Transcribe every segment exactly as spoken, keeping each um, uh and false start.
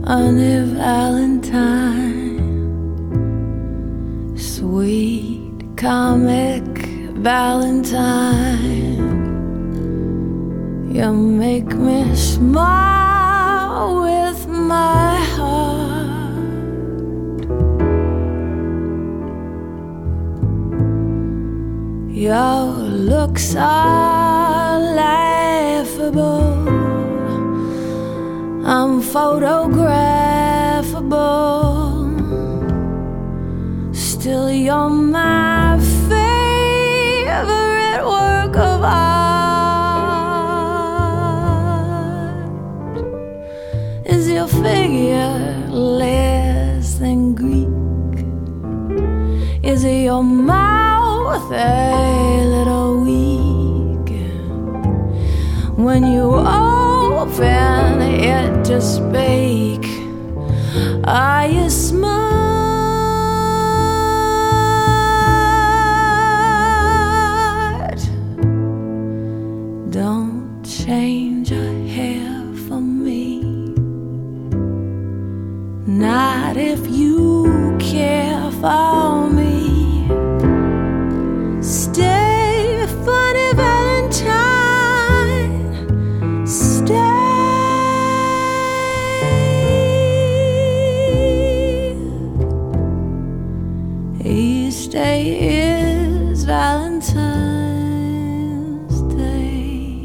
honey Valentine, sweet comic Valentine, you make me smile with my heart. Your looks are laughable, unphotographable, still you're my favorite work of art. Is your figure less than Greek? Is your mouth a little weak when you open it to speak? Are you smart? Don't change your hair for me, not if you care for me. Stay, funny Valentine, stay. Each day is Valentine's Day.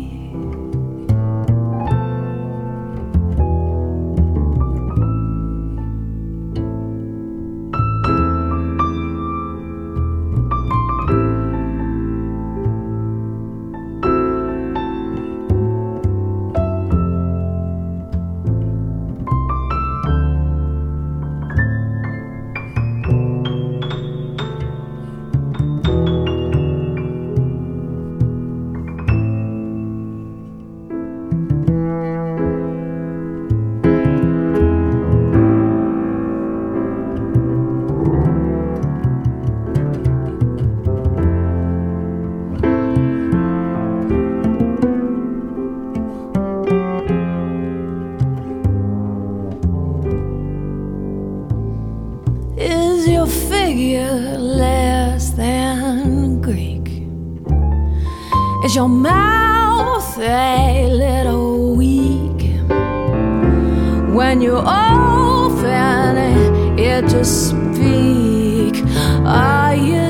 Is your figure less than Greek? Is your mouth a little weak when you open it to speak? Are you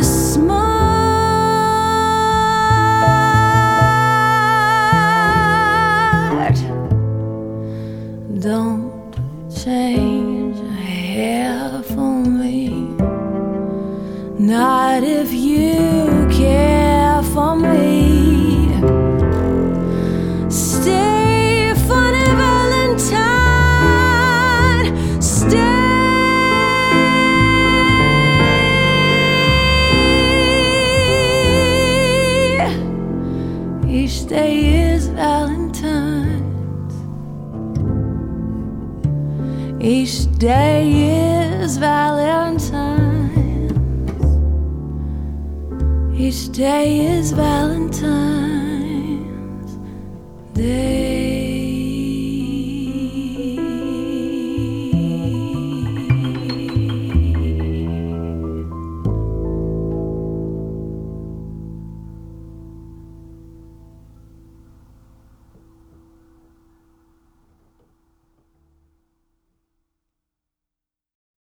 smart? Don't change your hair for me, not if you care for me. Stay, funny Valentine, stay. Each day is Valentine's. Each day is Valentine's. Each day is Valentine's Day.